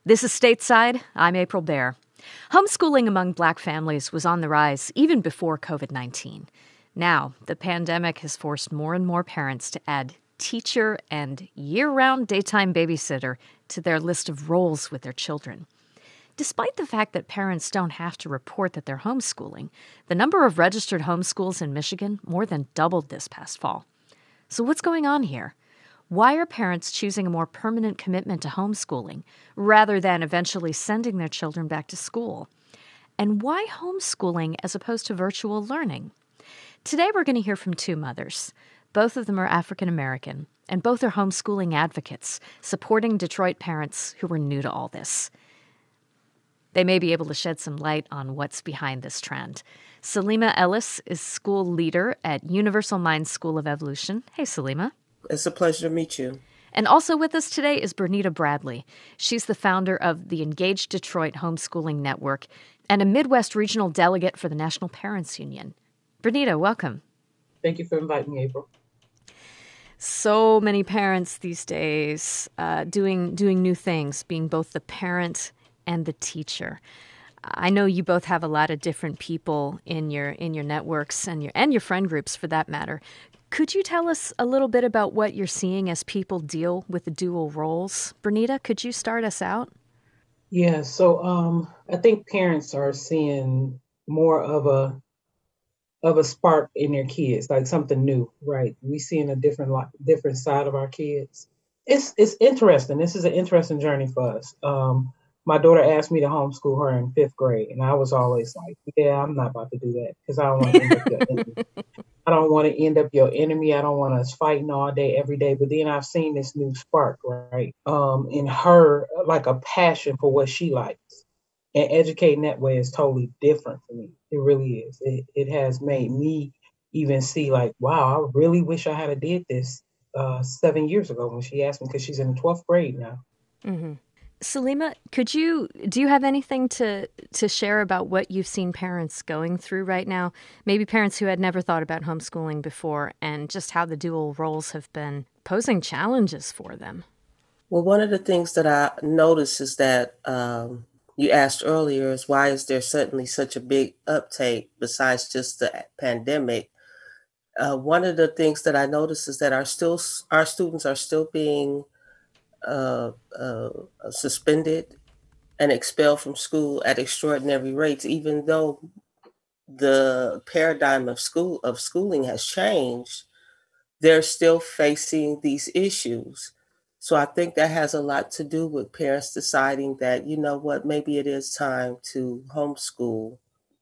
This is Stateside. I'm April Baer. Homeschooling among Black families was on the rise even before COVID-19. Now, the pandemic has forced more and more parents to add teacher and year-round daytime babysitter to their list of roles with their children. Despite the fact that parents don't have to report that they're homeschooling, the number of registered homeschools in Michigan more than doubled this past fall. So what's going on here? Why are parents choosing a more permanent commitment to homeschooling rather than eventually sending their children back to school? And why homeschooling as opposed to virtual learning? Today we're going to hear from two mothers. Both of them are African American, and both are homeschooling advocates, supporting Detroit parents who are new to all this. They may be able to shed some light on what's behind this trend. Salima Ellis is school leader at Universal Minds School of Evolution. Hey, Salima. It's a pleasure to meet you. And also with us today is Bernita Bradley. She's the founder of the Engage Detroit Homeschooling Network and a Midwest regional delegate for the National Parents Union. Bernita, welcome. Thank you for inviting me, April. So many parents these days doing new things, being both the parent and the teacher. I know you both have a lot of different people in your networks and your friend groups for that matter. Could you tell us a little bit about what you're seeing as people deal with the dual roles? Bernita, could you start us out? Yeah, so I think parents are seeing more of a spark in their kids, like something new, right? We seeing a different side of our kids. It's interesting. This is an interesting journey for us. My daughter asked me to homeschool her in 5th grade, and I was always like, "Yeah, I'm not about to do that because I don't want to end up your enemy. I don't want to end up your enemy. I don't want us fighting all day, every day." But then I've seen this new spark, right? In her, like a passion for what she likes, and educating that way is totally different for me. It really is. It has made me even see like, wow, I really wish I had did this 7 years ago when she asked me, because she's in the 12th grade now. Mm-hmm. Salima, do you have anything to share about what you've seen parents going through right now? Maybe parents who had never thought about homeschooling before, and just how the dual roles have been posing challenges for them. Well, one of the things that I noticed is that you asked earlier is why is there suddenly such a big uptake besides just the pandemic? One of the things that I noticed is that our students are still being suspended and expelled from school at extraordinary rates, even though the paradigm of schooling has changed. They're still facing these issues. So I think that has a lot to do with parents deciding that, you know what, maybe it is time to homeschool.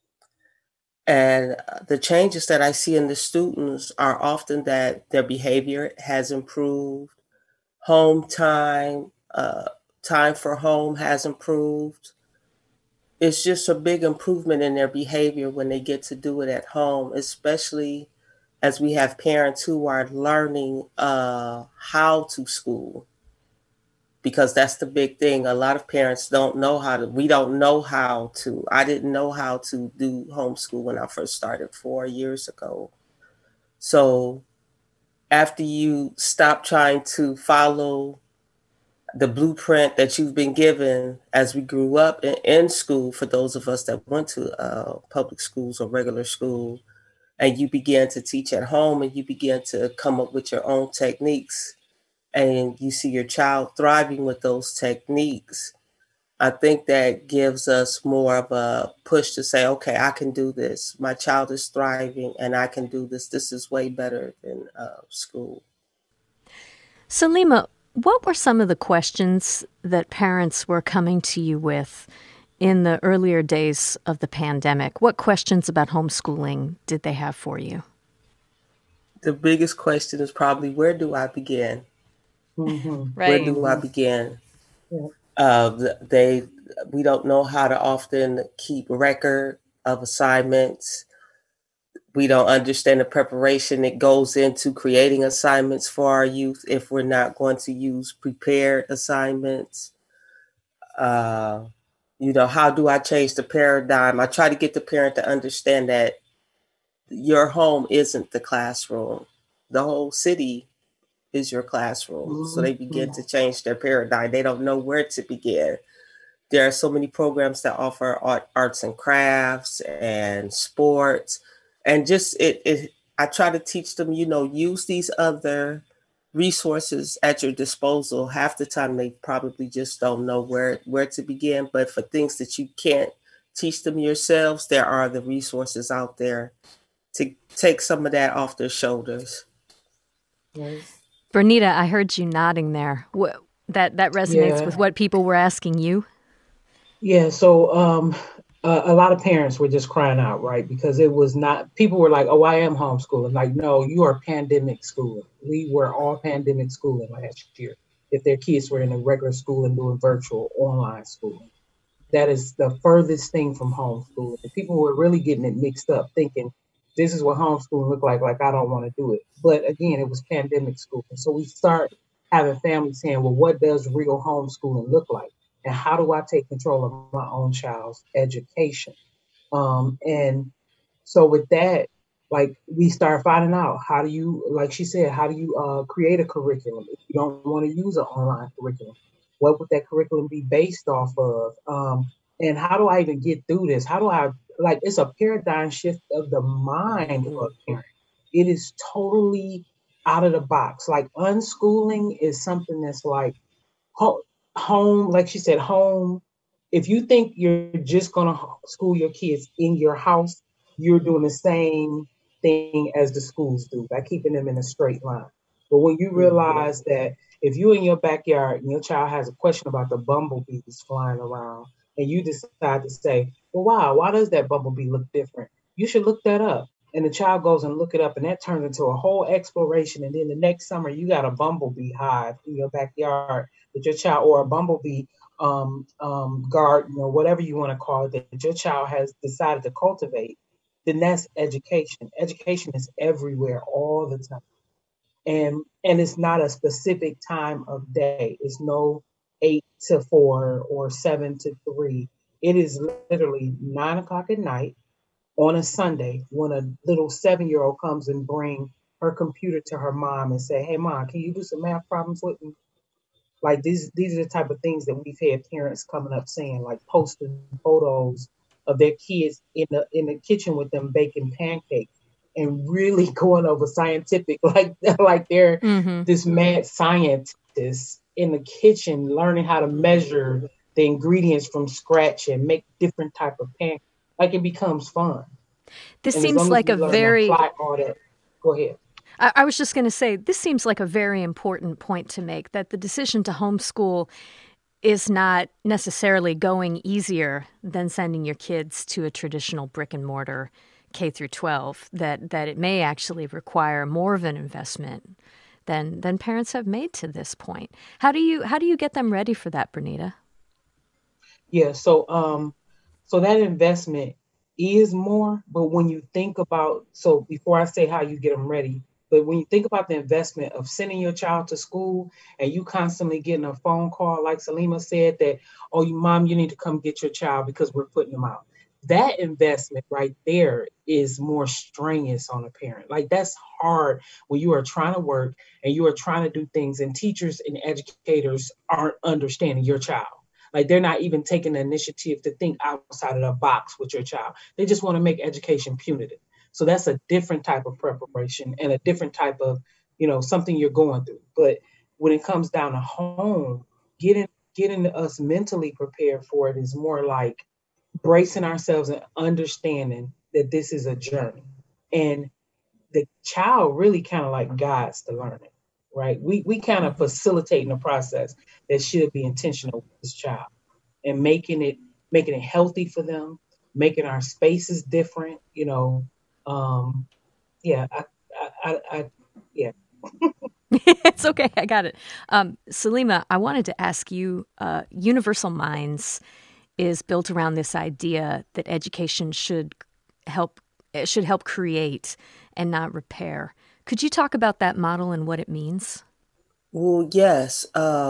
And the changes that I see in the students are often that their behavior has improved, home time, time for home has improved. It's just a big improvement in their behavior when they get to do it at home, especially as we have parents who are learning how to school. Because that's the big thing. A lot of parents don't know how to. We don't know how to. I didn't know how to do homeschool when I first started 4 years ago. So after you stop trying to follow the blueprint that you've been given as we grew up in school, for those of us that went to public schools or regular school, and you began to teach at home and you began to come up with your own techniques, and you see your child thriving with those techniques, I think that gives us more of a push to say, okay, I can do this. My child is thriving and I can do this. This is way better than school. Salima, what were some of the questions that parents were coming to you with in the earlier days of the pandemic? What questions about homeschooling did they have for you? The biggest question is probably, where do I begin? Mm-hmm. Right. Where do I begin? Yeah. We don't know how to often keep record of assignments. We don't understand the preparation that goes into creating assignments for our youth if we're not going to use prepared assignments. How do I change the paradigm? I try to get the parent to understand that your home isn't the classroom. The whole city is your classroom. Mm-hmm. So they begin to change their paradigm. They don't know where to begin. there are so many programs that offer arts and crafts and sports, and just I try to teach them, use these other resources at your disposal. Half the time they probably just don't know where to begin, but for things that you can't teach them yourselves, there are the resources out there to take some of that off their shoulders. Right. Bernita, I heard you nodding there. That resonates with what people were asking you? Yeah, so a lot of parents were just crying out, right? Because it was not, people were like, oh, I am homeschooling. Like, no, you are pandemic schooling. We were all pandemic schooling last year. If their kids were in a regular school and doing virtual online schooling, that is the furthest thing from homeschooling. And people were really getting it mixed up, thinking this is what homeschooling looked like. Like, I don't want to do it. But again, it was pandemic schooling. So we start having families saying, well, what does real homeschooling look like? And how do I take control of my own child's education? And so with that, like we start finding out how do you, like she said, how do you create a curriculum if you don't want to use an online curriculum? What would that curriculum be based off of? And how do I even get through this? How do I, like, it's a paradigm shift of the mind of a parent. It is totally out of the box. Like unschooling is something that's like home, like she said, home. If you think you're just going to school your kids in your house, you're doing the same thing as the schools do by keeping them in a straight line. But when you realize that if you're in your backyard and your child has a question about the bumblebees flying around, and you decide to say, well, wow, why does that bumblebee look different? You should look that up. And the child goes and look it up, and that turns into a whole exploration. And then the next summer, you got a bumblebee hive in your backyard that your child, or a bumblebee garden, or whatever you want to call it, that your child has decided to cultivate. Then that's education. Education is everywhere all the time, and it's not a specific time of day. It's no 8 to 4 or 7 to 3. It is literally 9 o'clock at night on a Sunday when a little 7-year-old comes and bring her computer to her mom and say, "Hey, mom, can you do some math problems with me?" Like these are the type of things that we've had parents coming up saying, like posting photos of their kids in the kitchen with them baking pancakes and really going over scientific, like they're this mad scientist in the kitchen learning how to measure the ingredients from scratch and make different type of pancakes. Like it becomes fun. This And seems like a very... all that. Go ahead. I was just going to say, this seems like a very important point to make, that the decision to homeschool is not necessarily going easier than sending your kids to a traditional brick and mortar K through 12, that it may actually require more of an investment than parents have made to this point. How do you get them ready for that, Bernita? Yeah, so that investment is more, but when you think about, so before I say how you get them ready, but when you think about the investment of sending your child to school and you constantly getting a phone call, like Salima said, that, oh, mom, you need to come get your child because we're putting them out. That investment right there is more strenuous on a parent. Like that's hard when you are trying to work and you are trying to do things and teachers and educators aren't understanding your child. Like they're not even taking the initiative to think outside of the box with your child. They just want to make education punitive. So that's a different type of preparation and a different type of, something you're going through. But when it comes down to home, getting us mentally prepared for it is more like bracing ourselves and understanding that this is a journey. And the child really kind of like guides the learning, right? We kind of facilitating the process that should be intentional with this child and making it healthy for them, making our spaces different, yeah, yeah. It's okay. I got it. Salima, I wanted to ask you, Universal Minds is built around this idea that education should help create and not repair. Could you talk about that model and what it means? Well, yes.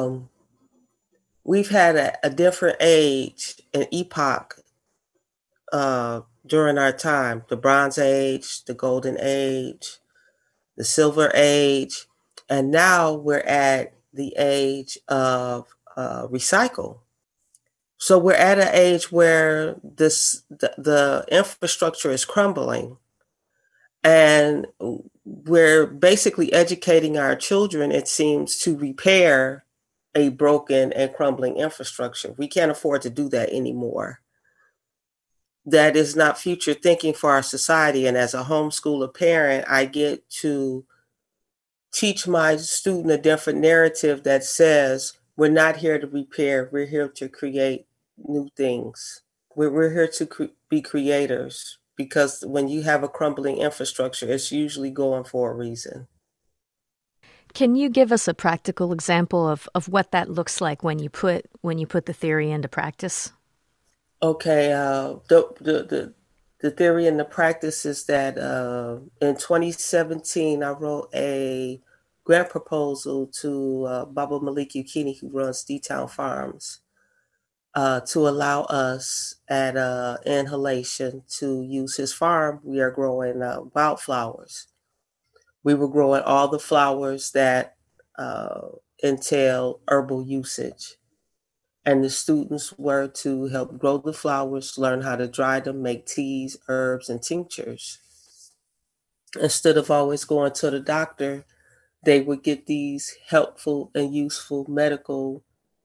We've had a different age and epoch during our time: the Bronze Age, the Golden Age, the Silver Age, and now we're at the age of recycle. So we're at an age where the infrastructure is crumbling, and we're basically educating our children, it seems, to repair a broken and crumbling infrastructure. We can't afford to do that anymore. That is not future thinking for our society. And as a homeschooler parent, I get to teach my student a different narrative that says, we're not here to repair, we're here to create new things. We're here to be creators, because when you have a crumbling infrastructure, it's usually going for a reason. Can you give us a practical example of what that looks like when you put the theory into practice? Okay, the theory and the practice is that in 2017, I wrote a grant proposal to Baba Malik Yukini, who runs D-Town Farms, to allow us at Inhalation to use his farm. We are growing wildflowers. We were growing all the flowers that entail herbal usage. And the students were to help grow the flowers, learn how to dry them, make teas, herbs, and tinctures. Instead of always going to the doctor, they would get these helpful and useful medical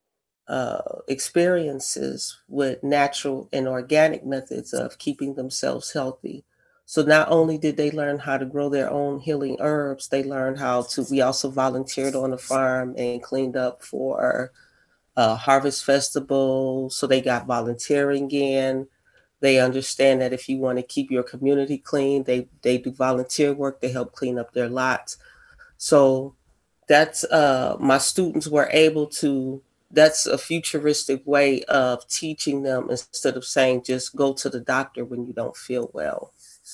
experiences with natural and organic methods of keeping themselves healthy. So not only did they learn how to grow their own healing herbs, they learned how to, we also volunteered on the farm and cleaned up for Harvest Festival. So they got volunteering in. They understand that if you want to keep your community clean, they do volunteer work. They help clean up their lots. So that's my students were able to, that's a futuristic way of teaching them, instead of saying just go to the doctor when you don't feel well.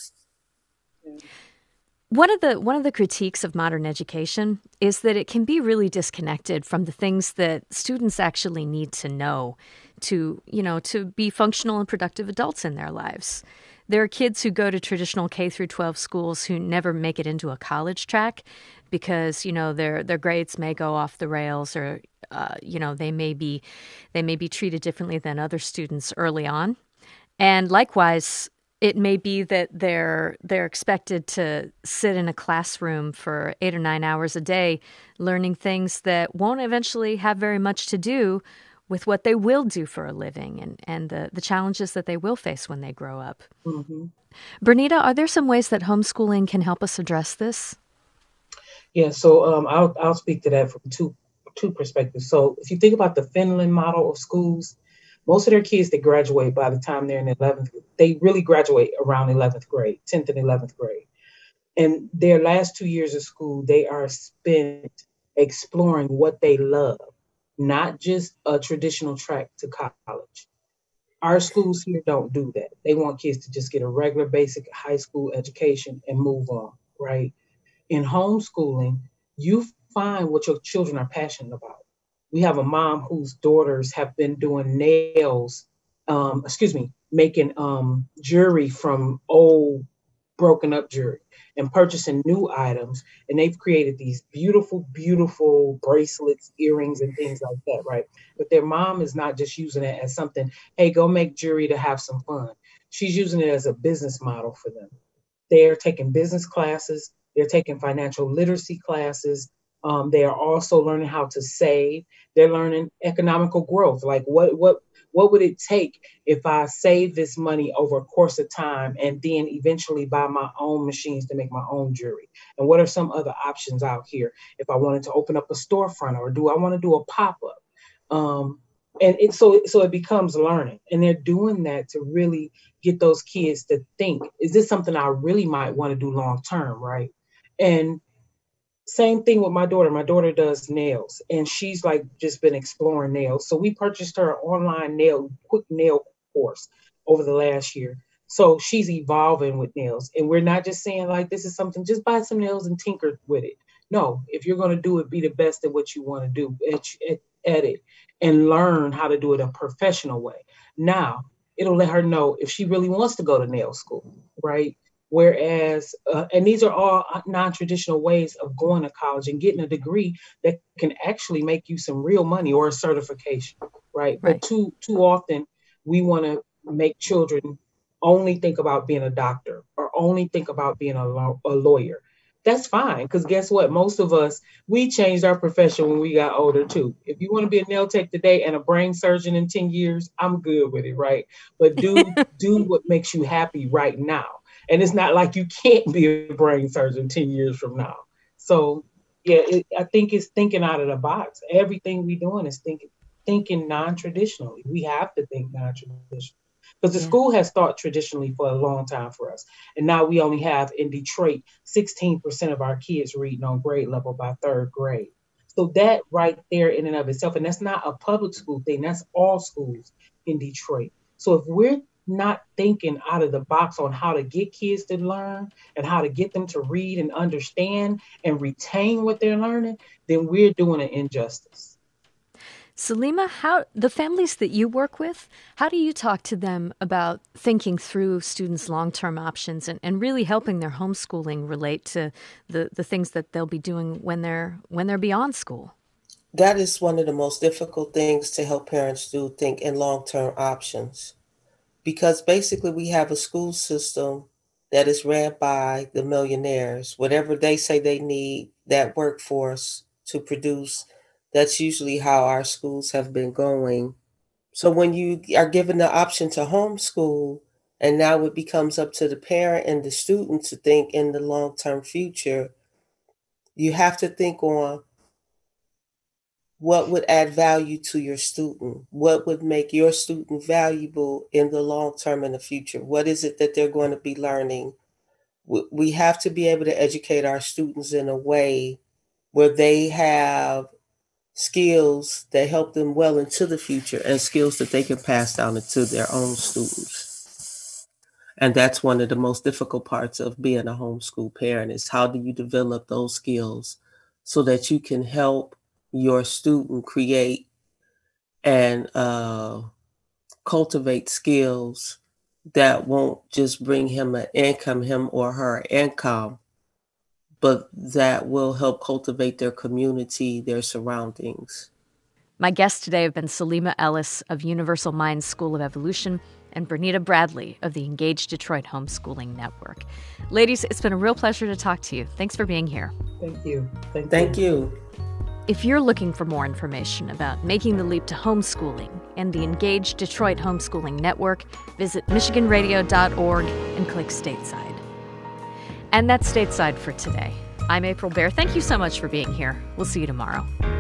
One of the critiques of modern education is that it can be really disconnected from the things that students actually need to know to be functional and productive adults in their lives. There are kids who go to traditional K through 12 schools who never make it into a college track because, their grades may go off the rails, or they may be treated differently than other students early on. And likewise, it may be that they're expected to sit in a classroom for 8 or 9 hours a day, learning things that won't eventually have very much to do with what they will do for a living and the challenges that they will face when they grow up. Mm-hmm. Bernita, are there some ways that homeschooling can help us address this? Yeah, so I'll speak to that from two perspectives. So if you think about the Finland model of schools, most of their kids that graduate by the time they're in 11th, they really graduate around 11th grade, 10th and 11th grade. And their last 2 years of school, they are spent exploring what they love, not just a traditional track to college. Our schools here don't do that. They want kids to just get a regular basic high school education and move on, right? In homeschooling, you find what your children are passionate about. We have a mom whose daughters have been doing nails, making jewelry from old broken up jewelry and purchasing new items. And they've created these beautiful, beautiful bracelets, earrings, and things like that, right? But their mom is not just using it as something, hey, go make jewelry to have some fun. She's using it as a business model for them. They're taking business classes. They're taking financial literacy classes. They are also learning how to save. They're learning economical growth. Like what would it take if I save this money over a course of time and then eventually buy my own machines to make my own jewelry? And what are some other options out here if I wanted to open up a storefront, or do I want to do a pop-up? So it becomes learning, and they're doing that to really get those kids to think, is this something I really might want to do long term, right? And same thing with my daughter. My daughter does nails, and she's like just been exploring nails. So we purchased her an online quick nail course over the last year. So she's evolving with nails, and we're not just saying like this is something, just buy some nails and tinker with it. No, if you're going to do it, be the best at what you want to do at it, and learn how to do it a professional way. Now, it'll let her know if she really wants to go to nail school, right? Whereas, and these are all non-traditional ways of going to college and getting a degree that can actually make you some real money or a certification, right? But too often we want to make children only think about being a doctor or only think about being a lawyer. That's fine, because guess what? Most of us, we changed our profession when we got older too. If you want to be a nail tech today and a brain surgeon in 10 years, I'm good with it, right? But do what makes you happy right now. And it's not like you can't be a brain surgeon 10 years from now. So yeah, I think it's thinking out of the box. Everything we're doing is thinking non-traditionally. We have to think non-traditionally. Because the school has thought traditionally for a long time for us. And now we only have in Detroit, 16% of our kids reading on grade level by third grade. So that right there in and of itself, and that's not a public school thing, that's all schools in Detroit. So if we're not thinking out of the box on how to get kids to learn and how to get them to read and understand and retain what they're learning, then we're doing an injustice. Salima, how the families that you work with, how do you talk to them about thinking through students' long-term options and really helping their homeschooling relate to the things that they'll be doing when they're beyond school? That is one of the most difficult things to help parents do, think in long-term options. Because basically we have a school system that is ran by the millionaires. Whatever they say they need that workforce to produce, that's usually how our schools have been going. So when you are given the option to homeschool, and now it becomes up to the parent and the student to think in the long-term future, you have to think on what would add value to your student? What would make your student valuable in the long term in the future? What is it that they're going to be learning? We have to be able to educate our students in a way where they have skills that help them well into the future and skills that they can pass down into their own students. And that's one of the most difficult parts of being a homeschool parent is how do you develop those skills so that you can help your student create and cultivate skills that won't just bring him or her income, but that will help cultivate their community, their surroundings. My guests today have been Salima Ellis of Universal Minds School of Evolution and Bernita Bradley of the Engage Detroit Homeschooling Network. Ladies, it's been a real pleasure to talk to you. Thanks for being here. Thank you. Thank you. If you're looking for more information about making the leap to homeschooling and the Engage Detroit Homeschooling Network, visit michiganradio.org and click Stateside. And that's Stateside for today. I'm April Baer. Thank you so much for being here. We'll see you tomorrow.